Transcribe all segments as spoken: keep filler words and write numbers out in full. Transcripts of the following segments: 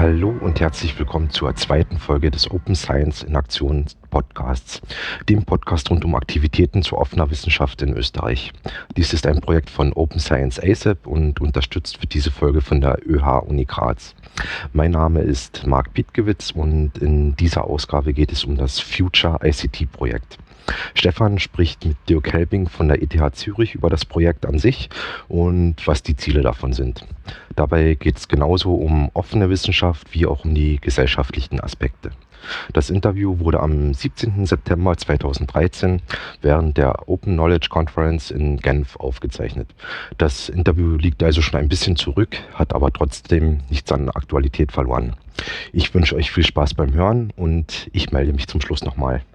Hallo und herzlich willkommen zur zweiten Folge des Open Science in Aktion Podcasts, dem Podcast rund um Aktivitäten zu offener Wissenschaft in Österreich. Dies ist ein Projekt von Open Science A S A P und unterstützt wird diese Folge von der ÖH-Uni Graz. Mein Name ist Marc Pietkiewicz und in dieser Ausgabe geht es um das Future I C T-Projekt. Stefan spricht mit Dirk Helbing von der E T H Zürich über das Projekt an sich und was die Ziele davon sind. Dabei geht es genauso um offene Wissenschaft wie auch um die gesellschaftlichen Aspekte. Das Interview wurde am siebzehnten September zweitausenddreizehn während der Open Knowledge Conference in Genf aufgezeichnet. Das Interview liegt also schon ein bisschen zurück, hat aber trotzdem nichts an Aktualität verloren. Ich wünsche euch viel Spaß beim Hören und ich melde mich zum Schluss nochmal.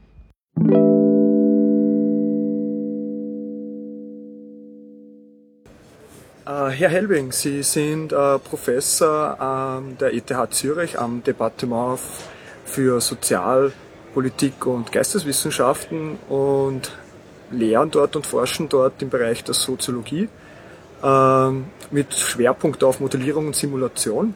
Herr Helbing, Sie sind äh, Professor an der E T H Zürich am Departement für Sozialpolitik und Geisteswissenschaften und lehren dort und forschen dort im Bereich der Soziologie äh, mit Schwerpunkt auf Modellierung und Simulation.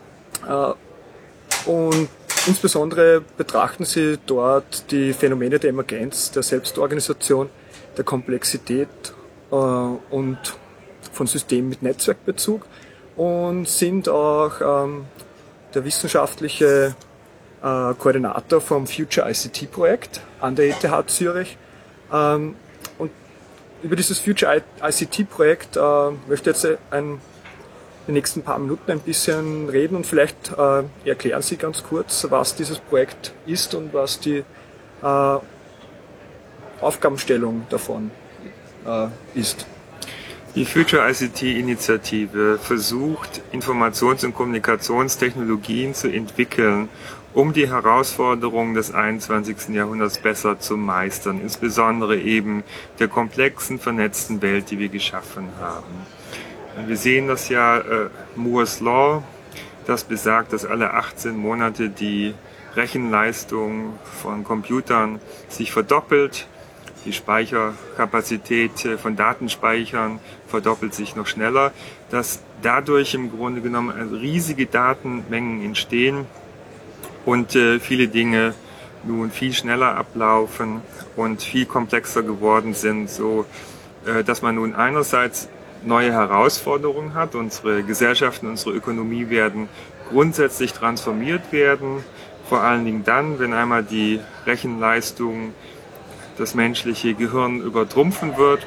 Äh, und insbesondere betrachten Sie dort die Phänomene der Emergenz, der Selbstorganisation, der Komplexität äh, und von Systemen mit Netzwerkbezug und sind auch ähm, der wissenschaftliche äh, Koordinator vom Future I C T-Projekt an der E T H Zürich. Ähm, und über dieses Future I C T-Projekt äh, möchte ich jetzt ein, die nächsten paar Minuten ein bisschen reden und vielleicht äh, erklären Sie ganz kurz, was dieses Projekt ist und was die äh, Aufgabenstellung davon äh, ist. Die Future I C T-Initiative versucht, Informations- und Kommunikationstechnologien zu entwickeln, um die Herausforderungen des einundzwanzigsten Jahrhunderts besser zu meistern, insbesondere eben der komplexen, vernetzten Welt, die wir geschaffen haben. Wir sehen das ja, äh, Moore's Law, das besagt, dass alle achtzehn Monate die Rechenleistung von Computern sich verdoppelt. Die Speicherkapazität von Datenspeichern verdoppelt sich noch schneller, dass dadurch im Grunde genommen riesige Datenmengen entstehen und viele Dinge nun viel schneller ablaufen und viel komplexer geworden sind, so dass man nun einerseits neue Herausforderungen hat. Unsere Gesellschaften, unsere Ökonomie werden grundsätzlich transformiert werden, vor allen Dingen dann, wenn einmal die Rechenleistung das menschliche Gehirn übertrumpfen wird.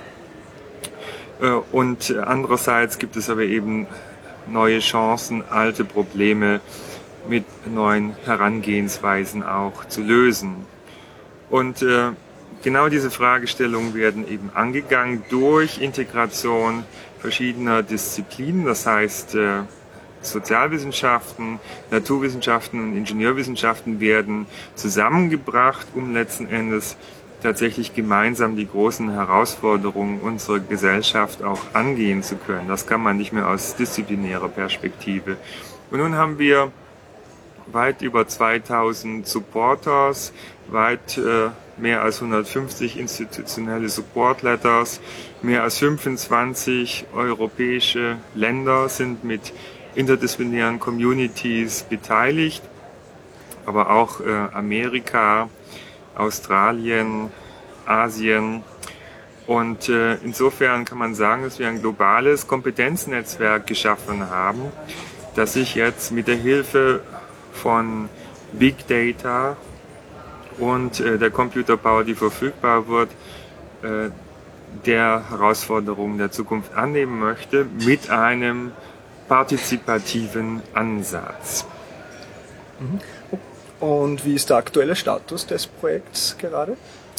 Und andererseits gibt es aber eben neue Chancen, alte Probleme mit neuen Herangehensweisen auch zu lösen. Und genau diese Fragestellungen werden eben angegangen durch Integration verschiedener Disziplinen, das heißt Sozialwissenschaften, Naturwissenschaften und Ingenieurwissenschaften werden zusammengebracht, um letzten Endes tatsächlich gemeinsam die großen Herausforderungen unserer Gesellschaft auch angehen zu können. Das kann man nicht mehr aus disziplinärer Perspektive. Und nun haben wir weit über zweitausend Supporters, weit äh, mehr als hundertfünfzig institutionelle Support Letters, mehr als fünfundzwanzig europäische Länder sind mit interdisziplinären Communities beteiligt, aber auch äh, Amerika, Australien, Asien und äh, insofern kann man sagen, dass wir ein globales Kompetenznetzwerk geschaffen haben, das sich jetzt mit der Hilfe von Big Data und äh, der Computer Power, die verfügbar wird, äh, der Herausforderungen der Zukunft annehmen möchte mit einem partizipativen Ansatz. Mhm. Und wie ist der aktuelle Status des Projekts gerade?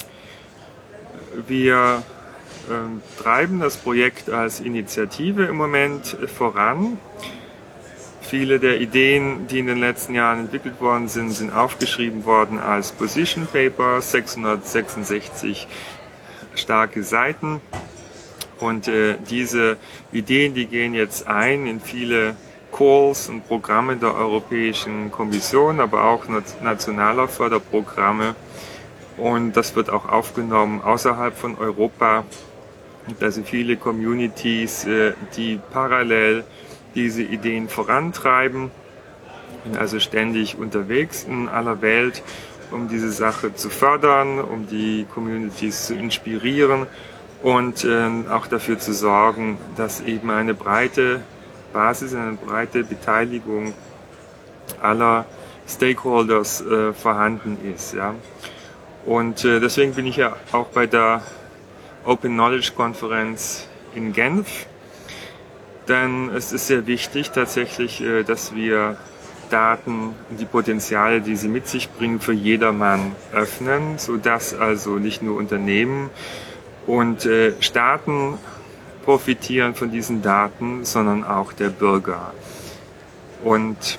Wir äh, treiben das Projekt als Initiative im Moment voran. Viele der Ideen, die in den letzten Jahren entwickelt worden sind, sind aufgeschrieben worden als Position Paper, sechshundertsechsundsechzig starke Seiten. Und äh, diese Ideen, die gehen jetzt ein in viele Calls und Programme der Europäischen Kommission, aber auch nationaler Förderprogramme. Und das wird auch aufgenommen außerhalb von Europa. Es gibt also viele Communities, die parallel diese Ideen vorantreiben. bin also ständig unterwegs in aller Welt, um diese Sache zu fördern, um die Communities zu inspirieren und äh, auch dafür zu sorgen, dass eben eine breite Basis, eine breite Beteiligung aller Stakeholders äh, vorhanden ist. Ja. Und äh, deswegen bin ich ja auch bei der Open Knowledge Konferenz in Genf, denn es ist sehr wichtig tatsächlich, äh, dass wir Daten und die Potenziale, die sie mit sich bringen, für jedermann öffnen, sodass also nicht nur Unternehmen und äh, Staaten profitieren von diesen Daten, sondern auch der Bürger. Und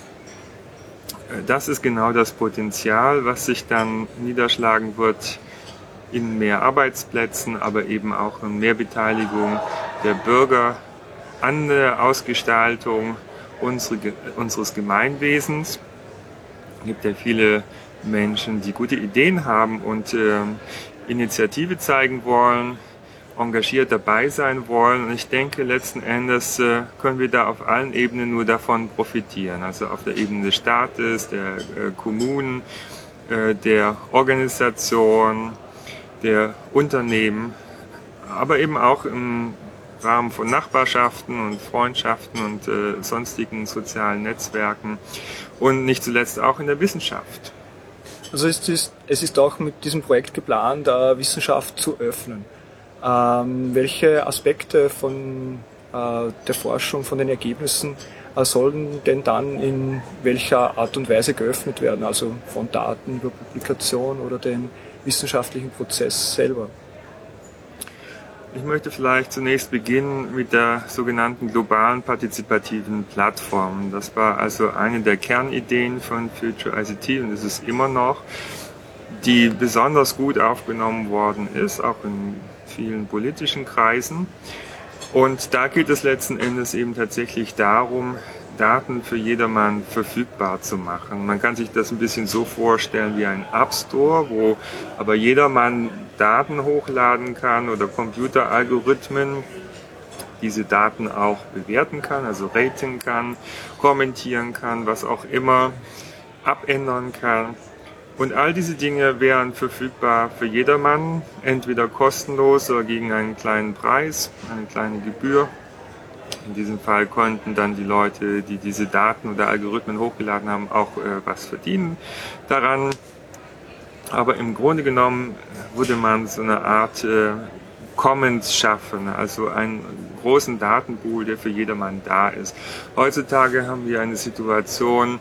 das ist genau das Potenzial, was sich dann niederschlagen wird in mehr Arbeitsplätzen, aber eben auch in mehr Beteiligung der Bürger an der Ausgestaltung unsere, unseres Gemeinwesens. Es gibt ja viele Menschen, die gute Ideen haben und äh, Initiative zeigen wollen, engagiert dabei sein wollen. Und ich denke, letzten Endes äh, können wir da auf allen Ebenen nur davon profitieren. Also auf der Ebene des Staates, der äh, Kommunen, äh, der Organisation, der Unternehmen, aber eben auch im Rahmen von Nachbarschaften und Freundschaften und äh, sonstigen sozialen Netzwerken und nicht zuletzt auch in der Wissenschaft. Also es ist, es ist auch mit diesem Projekt geplant, äh, Wissenschaft zu öffnen. Ähm, welche Aspekte von äh, der Forschung, von den Ergebnissen äh, sollen denn dann in welcher Art und Weise geöffnet werden? Also von Daten über Publikation oder den wissenschaftlichen Prozess selber? Ich möchte vielleicht zunächst beginnen mit der sogenannten globalen partizipativen Plattform. Das war also eine der Kernideen von Future I C T und ist es immer noch, die besonders gut aufgenommen worden ist, auch in vielen politischen Kreisen. Und da geht es letzten Endes eben tatsächlich darum, Daten für jedermann verfügbar zu machen. Man kann sich das ein bisschen so vorstellen wie ein App Store, wo aber jedermann Daten hochladen kann oder Computeralgorithmen diese Daten auch bewerten kann, also raten kann, kommentieren kann, was auch immer, abändern kann. Und all diese Dinge wären verfügbar für jedermann, entweder kostenlos oder gegen einen kleinen Preis, eine kleine Gebühr. In diesem Fall konnten dann die Leute, die diese Daten oder Algorithmen hochgeladen haben, auch äh, was verdienen daran. Aber im Grunde genommen würde man so eine Art äh, Commons schaffen, also einen großen Datenpool, der für jedermann da ist. Heutzutage haben wir eine Situation,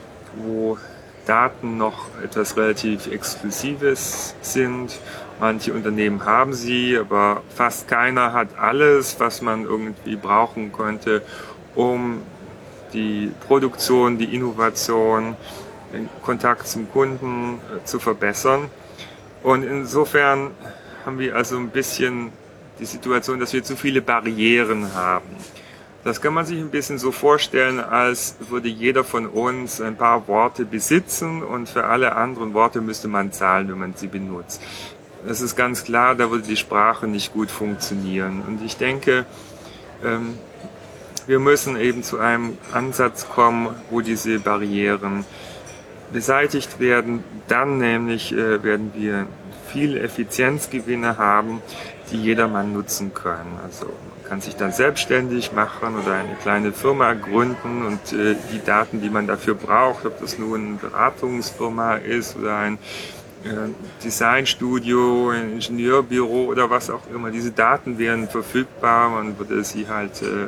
wo Daten noch etwas relativ Exklusives sind. Manche Unternehmen haben sie, aber fast keiner hat alles, was man irgendwie brauchen könnte, um die Produktion, die Innovation, den Kontakt zum Kunden zu verbessern. Und insofern haben wir also ein bisschen die Situation, dass wir zu viele Barrieren haben. Das kann man sich ein bisschen so vorstellen, als würde jeder von uns ein paar Worte besitzen und für alle anderen Worte müsste man zahlen, wenn man sie benutzt. Das ist ganz klar, da würde die Sprache nicht gut funktionieren. Und ich denke, ähm, wir müssen eben zu einem Ansatz kommen, wo diese Barrieren beseitigt werden. Dann nämlich äh, werden wir viele Effizienzgewinne haben, die jedermann nutzen kann. Also man kann sich dann selbstständig machen oder eine kleine Firma gründen und äh, die Daten, die man dafür braucht, ob das nun eine Beratungsfirma ist oder ein äh, Designstudio, ein Ingenieurbüro oder was auch immer, diese Daten wären verfügbar. Man würde sie halt, äh,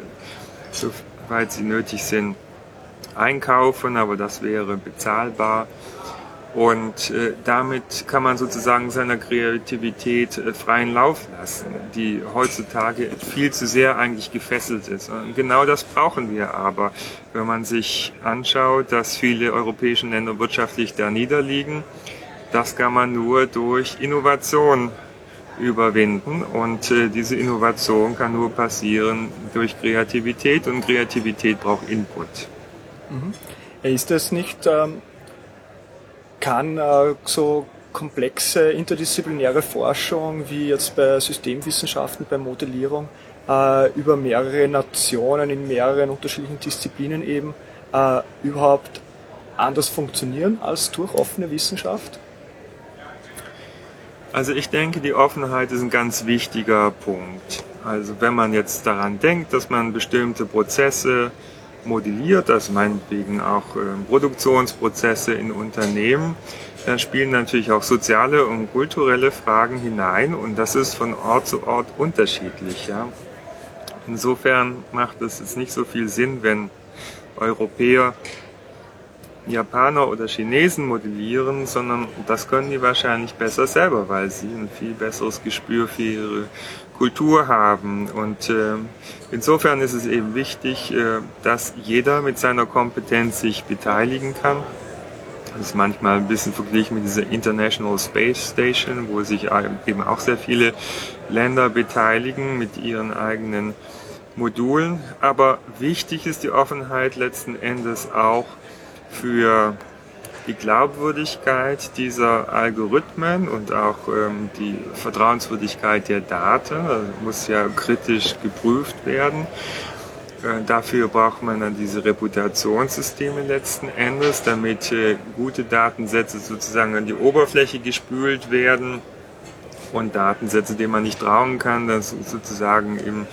soweit sie nötig sind, einkaufen, aber das wäre bezahlbar. Und äh, damit kann man sozusagen seiner Kreativität äh, freien Lauf lassen, die heutzutage viel zu sehr eigentlich gefesselt ist. Und genau das brauchen wir aber, wenn man sich anschaut, dass viele europäische Länder wirtschaftlich da niederliegen. Das kann man nur durch Innovation überwinden und äh, diese Innovation kann nur passieren durch Kreativität und Kreativität braucht Input. Mhm. Ist das nicht... Ähm Kann äh, so komplexe interdisziplinäre Forschung wie jetzt bei Systemwissenschaften, bei Modellierung äh, über mehrere Nationen in mehreren unterschiedlichen Disziplinen eben äh, überhaupt anders funktionieren als durch offene Wissenschaft? Also ich denke, die Offenheit ist ein ganz wichtiger Punkt. Also wenn man jetzt daran denkt, dass man bestimmte Prozesse modelliert, also meinetwegen auch äh, Produktionsprozesse in Unternehmen, dann spielen natürlich auch soziale und kulturelle Fragen hinein und das ist von Ort zu Ort unterschiedlich. Ja. Insofern macht es jetzt nicht so viel Sinn, wenn Europäer Japaner oder Chinesen modellieren, sondern das können die wahrscheinlich besser selber, weil sie ein viel besseres Gespür für ihre Kultur haben. Und äh, insofern ist es eben wichtig, äh, dass jeder mit seiner Kompetenz sich beteiligen kann. Das ist manchmal ein bisschen verglichen mit dieser International Space Station, wo sich eben auch sehr viele Länder beteiligen mit ihren eigenen Modulen. Aber wichtig ist die Offenheit letzten Endes auch für die Glaubwürdigkeit dieser Algorithmen und auch ähm, die Vertrauenswürdigkeit der Daten. Das muss ja kritisch geprüft werden. Äh, dafür braucht man dann diese Reputationssysteme letzten Endes, damit äh, gute Datensätze sozusagen an die Oberfläche gespült werden und Datensätze, denen man nicht trauen kann, das sozusagen im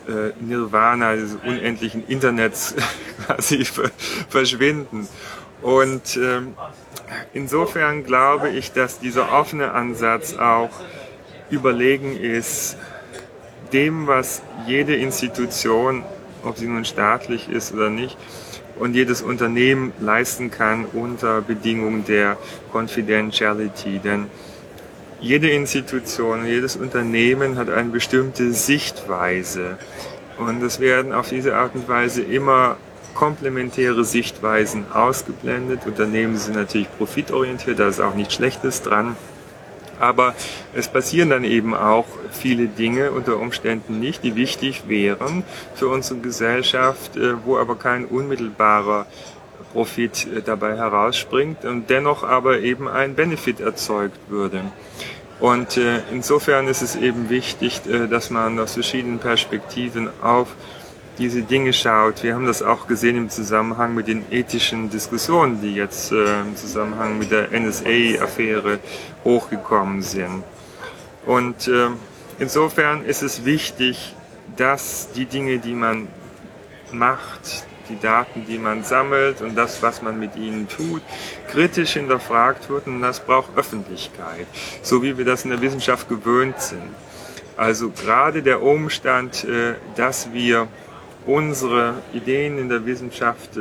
Nirvana des unendlichen Internets quasi verschwinden. Und ähm, insofern glaube ich, dass dieser offene Ansatz auch überlegen ist, dem, was jede Institution, ob sie nun staatlich ist oder nicht, und jedes Unternehmen leisten kann unter Bedingungen der Confidentiality. Denn jede Institution, jedes Unternehmen hat eine bestimmte Sichtweise und es werden auf diese Art und Weise immer komplementäre Sichtweisen ausgeblendet. Unternehmen sind natürlich profitorientiert, da ist auch nichts Schlechtes dran, aber es passieren dann eben auch viele Dinge unter Umständen nicht, die wichtig wären für unsere Gesellschaft, wo aber kein unmittelbarer Profit dabei herausspringt und dennoch aber eben ein Benefit erzeugt würde. Und äh, insofern ist es eben wichtig, äh, dass man aus verschiedenen Perspektiven auf diese Dinge schaut. Wir haben das auch gesehen im Zusammenhang mit den ethischen Diskussionen, die jetzt äh, im Zusammenhang mit der N S A-Affäre hochgekommen sind. Und äh, insofern ist es wichtig, dass die Dinge, die man macht, die Daten, die man sammelt und das, was man mit ihnen tut, kritisch hinterfragt wird und das braucht Öffentlichkeit, so wie wir das in der Wissenschaft gewöhnt sind. Also gerade der Umstand, dass wir unsere Ideen in der Wissenschaft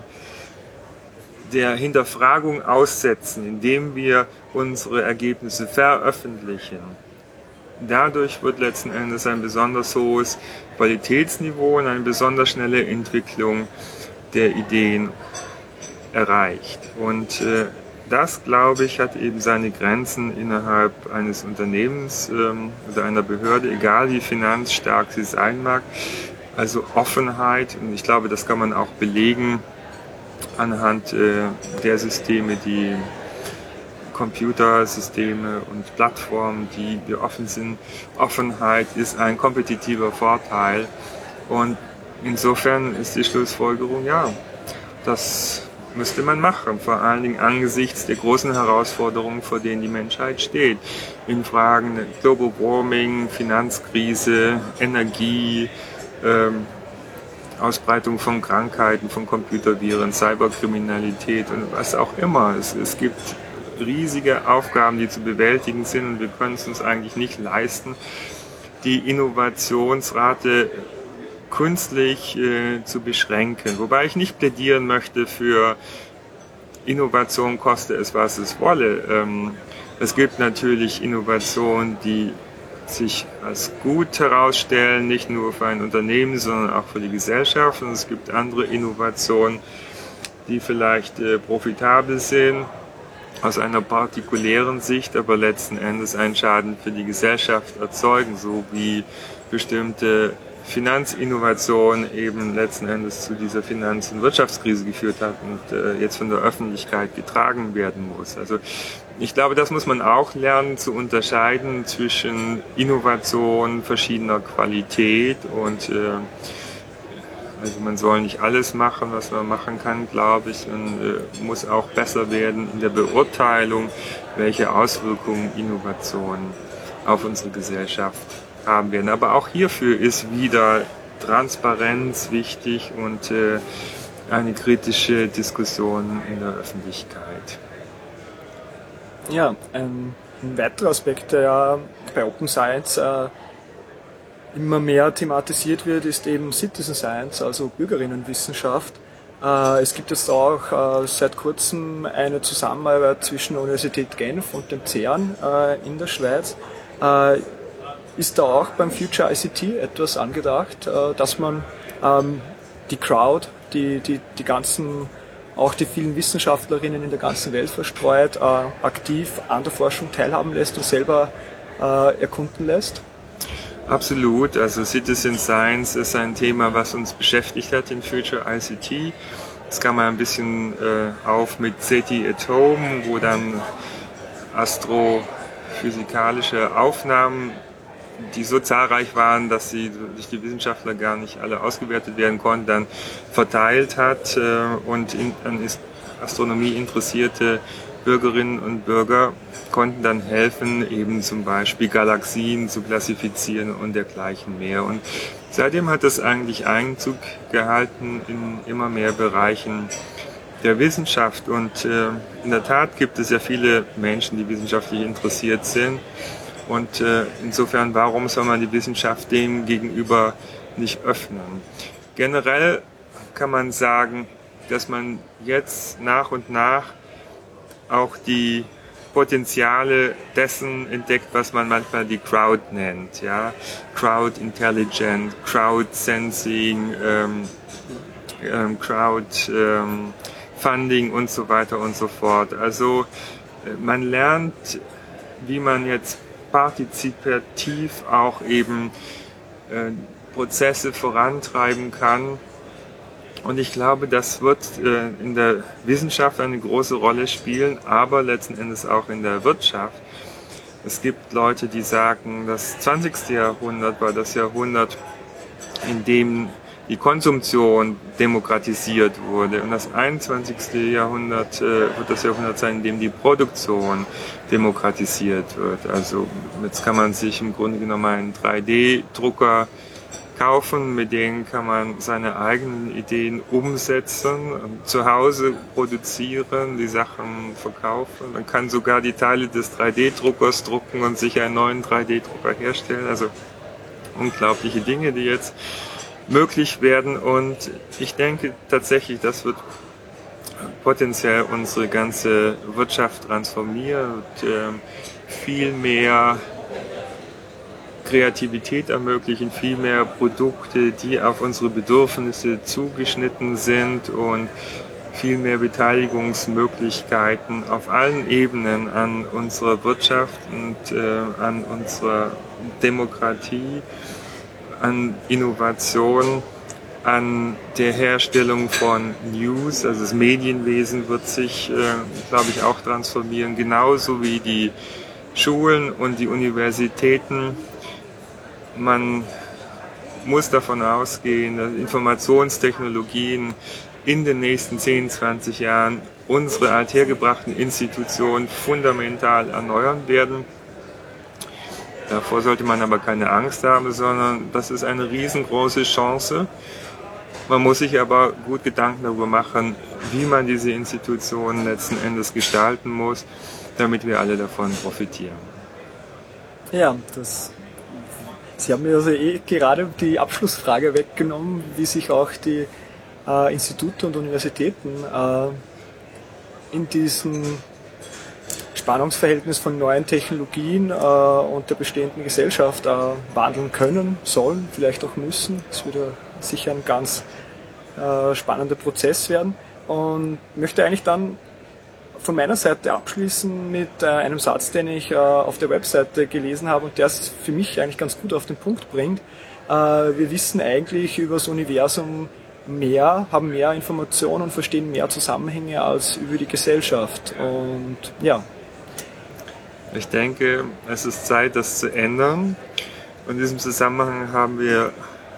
der Hinterfragung aussetzen, indem wir unsere Ergebnisse veröffentlichen, dadurch wird letzten Endes ein besonders hohes Qualitätsniveau und eine besonders schnelle Entwicklung der Ideen erreicht. Und äh, das, glaube ich, hat eben seine Grenzen innerhalb eines Unternehmens ähm, oder einer Behörde, egal wie finanzstark sie sein mag. Also Offenheit, und ich glaube, das kann man auch belegen anhand äh, der Systeme, die Computersysteme und Plattformen, die wir offen sind. Offenheit ist ein kompetitiver Vorteil und insofern ist die Schlussfolgerung, ja, das müsste man machen, vor allen Dingen angesichts der großen Herausforderungen, vor denen die Menschheit steht, in Fragen Global Warming, Finanzkrise, Energie, ähm, Ausbreitung von Krankheiten, von Computerviren, Cyberkriminalität und was auch immer. Es, es gibt riesige Aufgaben, die zu bewältigen sind und wir können es uns eigentlich nicht leisten, die Innovationsrate künstlich äh, zu beschränken. Wobei ich nicht plädieren möchte für Innovation, koste es, was es wolle. Ähm, es gibt natürlich Innovationen, die sich als gut herausstellen, nicht nur für ein Unternehmen, sondern auch für die Gesellschaft. Und es gibt andere Innovationen, die vielleicht äh, profitabel sind, aus einer partikulären Sicht, aber letzten Endes einen Schaden für die Gesellschaft erzeugen, so wie bestimmte Finanzinnovation eben letzten Endes zu dieser Finanz- und Wirtschaftskrise geführt hat und äh, jetzt von der Öffentlichkeit getragen werden muss. Also ich glaube, das muss man auch lernen zu unterscheiden zwischen Innovation verschiedener Qualität und äh, Also man soll nicht alles machen, was man machen kann, glaube ich. Man äh, muss auch besser werden in der Beurteilung, welche Auswirkungen Innovationen auf unsere Gesellschaft haben werden. Aber auch hierfür ist wieder Transparenz wichtig und äh, eine kritische Diskussion in der Öffentlichkeit. Ja, ein, ein weiterer Aspekt, der ja bei Open Science äh, immer mehr thematisiert wird, ist eben Citizen Science, also Bürgerinnenwissenschaft. Äh, es gibt jetzt auch äh, seit kurzem eine Zusammenarbeit zwischen der Universität Genf und dem CERN äh, in der Schweiz. Äh, ist da auch beim Future I C T etwas angedacht, äh, dass man ähm, die Crowd, die, die, die ganzen, auch die vielen Wissenschaftlerinnen in der ganzen Welt verstreut, äh, aktiv an der Forschung teilhaben lässt und selber äh, erkunden lässt? Absolut, also Citizen Science ist ein Thema, was uns beschäftigt hat in Future I C T. Das kam mal ein bisschen äh, auf mit SETI at Home, wo dann astrophysikalische Aufnahmen, die so zahlreich waren, dass sie durch die Wissenschaftler gar nicht alle ausgewertet werden konnten, dann verteilt hat äh, und in, an Astronomie interessierte Bürgerinnen und Bürger konnten dann helfen, eben zum Beispiel Galaxien zu klassifizieren und dergleichen mehr. Und seitdem hat das eigentlich Einzug gehalten in immer mehr Bereichen der Wissenschaft. Und äh, in der Tat gibt es ja viele Menschen, die wissenschaftlich interessiert sind. Und äh, insofern, warum soll man die Wissenschaft dem gegenüber nicht öffnen? Generell kann man sagen, dass man jetzt nach und nach auch die Potenziale dessen entdeckt, was man manchmal die Crowd nennt, ja, Crowd Intelligence, Crowd Sensing, ähm, ähm, Crowd ähm, Funding und so weiter und so fort. Also man lernt, wie man jetzt partizipativ auch eben äh, Prozesse vorantreiben kann. Und ich glaube, das wird äh, in der Wissenschaft eine große Rolle spielen, aber letzten Endes auch in der Wirtschaft. Es gibt Leute, die sagen, das zwanzigste Jahrhundert war das Jahrhundert, in dem die Konsumtion demokratisiert wurde. Und das einundzwanzigste Jahrhundert äh, wird das Jahrhundert sein, in dem die Produktion demokratisiert wird. Also jetzt kann man sich im Grunde genommen einen drei D Drucker kaufen, mit denen kann man seine eigenen Ideen umsetzen, zu Hause produzieren, die Sachen verkaufen. Man kann sogar die Teile des drei D Druckers drucken und sich einen neuen drei D Drucker herstellen. Also unglaubliche Dinge, die jetzt möglich werden. Und ich denke tatsächlich, das wird potenziell unsere ganze Wirtschaft transformieren und äh, viel mehr Kreativität ermöglichen, viel mehr Produkte, die auf unsere Bedürfnisse zugeschnitten sind und viel mehr Beteiligungsmöglichkeiten auf allen Ebenen an unserer Wirtschaft und äh, an unserer Demokratie, an Innovation, an der Herstellung von News. Also das Medienwesen wird sich, äh, glaube ich, auch transformieren, genauso wie die Schulen und die Universitäten. Man muss davon ausgehen, dass Informationstechnologien in den nächsten zehn, zwanzig Jahren unsere althergebrachten Institutionen fundamental erneuern werden. Davor sollte man aber keine Angst haben, sondern das ist eine riesengroße Chance. Man muss sich aber gut Gedanken darüber machen, wie man diese Institutionen letzten Endes gestalten muss, damit wir alle davon profitieren. Ja, das, Sie haben mir also eh gerade die Abschlussfrage weggenommen, wie sich auch die äh, Institute und Universitäten äh, in diesem Spannungsverhältnis von neuen Technologien äh, und der bestehenden Gesellschaft äh, wandeln können, sollen, vielleicht auch müssen. Das wird ja sicher ein ganz äh, spannender Prozess werden. Und möchte eigentlich dann von meiner Seite abschließen mit äh, einem Satz, den ich äh, auf der Webseite gelesen habe und der es für mich eigentlich ganz gut auf den Punkt bringt. Äh, wir wissen eigentlich über das Universum mehr, haben mehr Informationen und verstehen mehr Zusammenhänge als über die Gesellschaft. Und ja. Ich denke, es ist Zeit, das zu ändern. Und in diesem Zusammenhang haben wir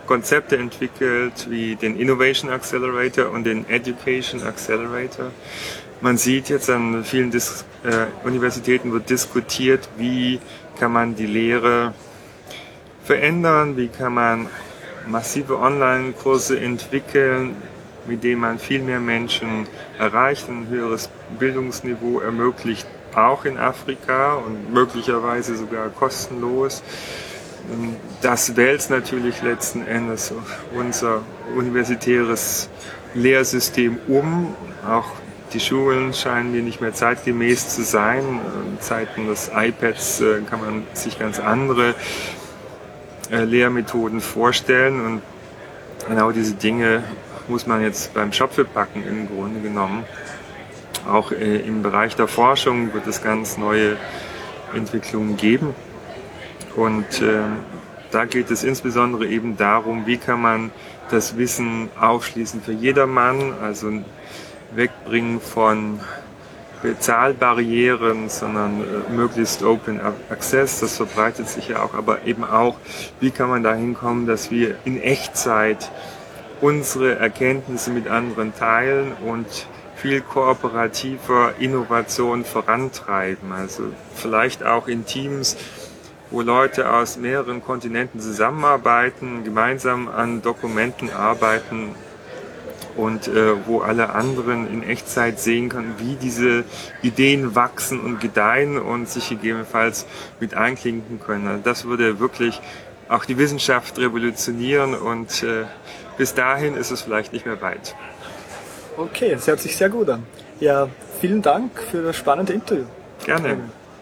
Konzepte entwickelt, wie den Innovation Accelerator und den Education Accelerator. Man sieht jetzt an vielen Dis- äh, Universitäten wird diskutiert, wie kann man die Lehre verändern, wie kann man massive Online-Kurse entwickeln, mit denen man viel mehr Menschen erreicht, ein höheres Bildungsniveau ermöglicht, auch in Afrika und möglicherweise sogar kostenlos. Das wälzt natürlich letzten Endes unser universitäres Lehrsystem um. Auch die Schulen scheinen mir nicht mehr zeitgemäß zu sein. In Zeiten des iPads kann man sich ganz andere Lehrmethoden vorstellen. Und genau diese Dinge muss man jetzt beim Schopfe packen im Grunde genommen. Auch im Bereich der Forschung wird es ganz neue Entwicklungen geben. Und äh, da geht es insbesondere eben darum, wie kann man das Wissen aufschließen für jedermann, also wegbringen von Bezahlbarrieren, sondern äh, möglichst Open Access, das verbreitet sich ja auch, aber eben auch, wie kann man dahin kommen, dass wir in Echtzeit unsere Erkenntnisse mit anderen teilen und viel kooperativer Innovation vorantreiben, also vielleicht auch in Teams, wo Leute aus mehreren Kontinenten zusammenarbeiten, gemeinsam an Dokumenten arbeiten und äh, wo alle anderen in Echtzeit sehen können, wie diese Ideen wachsen und gedeihen und sich gegebenenfalls mit einklinken können. Also das würde wirklich auch die Wissenschaft revolutionieren und äh, bis dahin ist es vielleicht nicht mehr weit. Okay, das hört sich sehr gut an. Ja, vielen Dank für das spannende Interview. Gerne.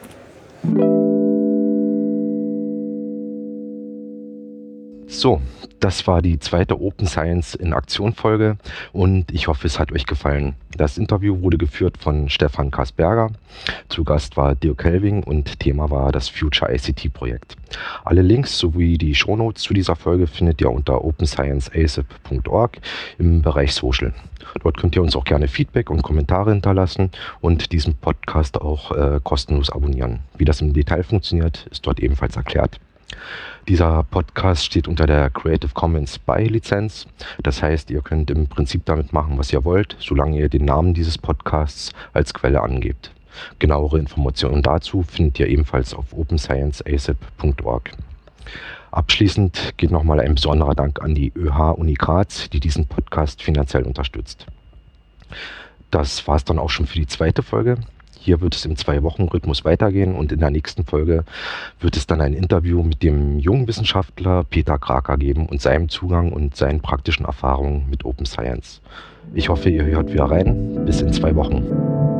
So, das war die zweite Open Science in Aktion Folge und ich hoffe, es hat euch gefallen. Das Interview wurde geführt von Stefan Kasperger. Zu Gast war Dirk Helving und Thema war das Future I C T Projekt. Alle Links sowie die Shownotes zu dieser Folge findet ihr unter open science a s i p punkt org im Bereich Social. Dort könnt ihr uns auch gerne Feedback und Kommentare hinterlassen und diesen Podcast auch äh, kostenlos abonnieren. Wie das im Detail funktioniert, ist dort ebenfalls erklärt. Dieser Podcast steht unter der Creative Commons by Lizenz. Das heißt, ihr könnt im Prinzip damit machen, was ihr wollt, solange ihr den Namen dieses Podcasts als Quelle angebt. Genauere Informationen dazu findet ihr ebenfalls auf open science a s i p punkt org. Abschließend geht nochmal ein besonderer Dank an die Ö H Uni Graz, die diesen Podcast finanziell unterstützt. Das war es dann auch schon für die zweite Folge. Hier wird es im Zwei-Wochen-Rhythmus weitergehen und in der nächsten Folge wird es dann ein Interview mit dem jungen Wissenschaftler Peter Kraker geben und seinem Zugang und seinen praktischen Erfahrungen mit Open Science. Ich hoffe, ihr hört wieder rein. Bis in zwei Wochen.